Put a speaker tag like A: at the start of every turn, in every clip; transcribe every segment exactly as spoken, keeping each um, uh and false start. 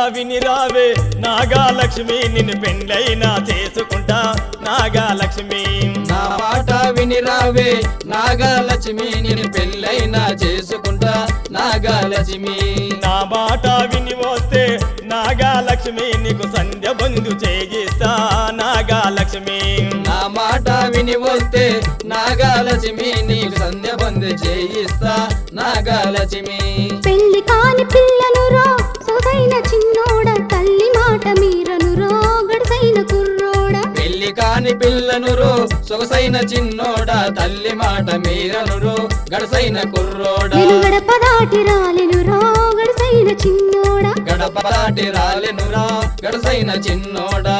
A: వినిరావే నాగాలక్ష్మి నిన్ను పెండ్లైనా చేసుకుంటా నాగాలక్ష్మి
B: నా మాట వినిరావే నాగాలక్ష్మి నిన్ను పెళ్ళైనా చేసుకుంటా నాగాలక్ష్మి
A: నా మాట విని వస్తే నాగాలక్ష్మి నీకు సంధ్య బంధు చేయిస్తా నాగాలక్ష్మి
B: నా మాట విని వస్తే నాగాలక్ష్మి నీకు సంధ్య బంధు చేయిస్తా నాగాలక్ష్మి
C: పెళ్లి కాని పిల్లను రో సొసైన చిన్నోడ తల్లి మాట మీరను రో గడసైన కుర్రోడ
B: పెళ్లి కాని పిల్లను రో సొగసైన చిన్నోడ తల్లి మాట మీరను రో గడసైన కుర్రోడ
C: నేను గడప దాటి రాలెను రో గడసైన చిన్నోడ
B: గడప దాటి రాలెనురా గడసైన చిన్నోడా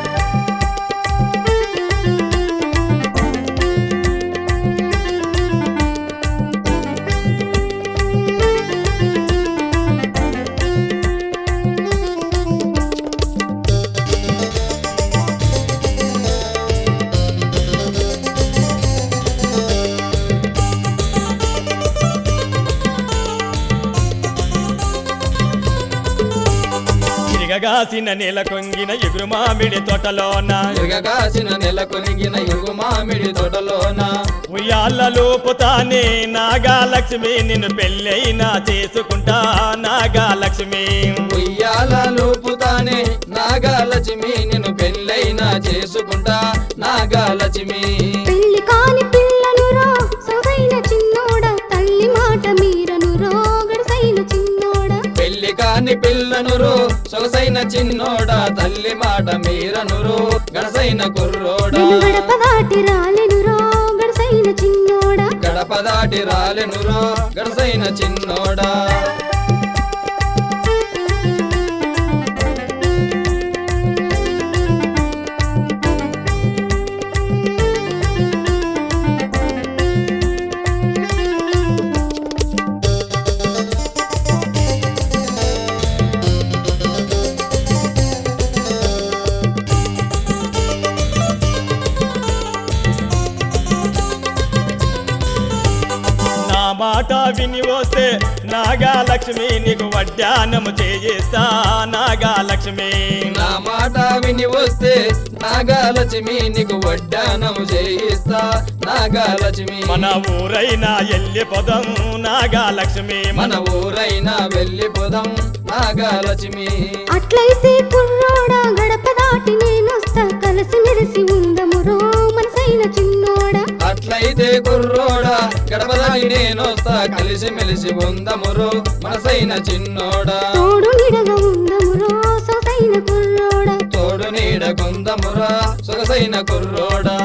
A: తిరగగాసిన నెల కొంగిన ఎగురు మామిడి తోటలోన
B: తిరగగాసిన నెల కొనిగిన ఇరుగు మామిడి తోటలోన
A: ఉయ్యాలలో పుతానే నాగాలక్ష్మి నిన్ను పెళ్ళైనా చేసుకుంటా నాగాలక్ష్మి
B: ఉయ్యాల లోపుతానే నాగాలక్ష్మి నిన్ను పెళ్ళైనా చేసుకుంటా నాగాలక్ష్మి
C: పెళ్లి కాని పిల్లను రో సొసైన చిన్నోడ తల్లి మాట మీరను రో గడసైన చిన్నోడ
B: పెళ్లి కాని పిల్లను రో సొగసైన చిన్నోడా తల్లి మాట మీరను రో గడసైన కుర్రోడా
C: నేను గడప దాటి రాలెను రో గడసైన చిన్నోడ
B: గడప దాటి రాలెను రో గడసైన చిన్నోడా
A: నా మాట విని వస్తే నాగాలక్ష్మి నీకు వడ్డానము చేయిస్తా నాగాలక్ష్మి
B: నా మాట విని వస్తే నాగాలక్ష్మి నీకు వడ్డానము చేయిస్తా నాగాలక్ష్మి
A: మన ఊరైనా ఎల్లిపోదాం నాగాలక్ష్మి
B: మన ఊరైనా వెళ్ళిపోదాం నాగాలక్ష్మి
C: అట్లయితే కుర్రోడ గడప దాటి నేనొస్తా కలిసి మెలిసి ఉందము రో మనసైన చిన్నోడ
B: అట్లయితే కుర్రోడా గడప దాటి నేనొస్తా కలిసి మెలిసి ఉందమురో మనసైన చిన్నోడా
C: తోడు నిడగా ఉందము రో సొసైన కుర్రోడ
B: తోడు నీడ కొందమురా సొగసైన కుర్రోడా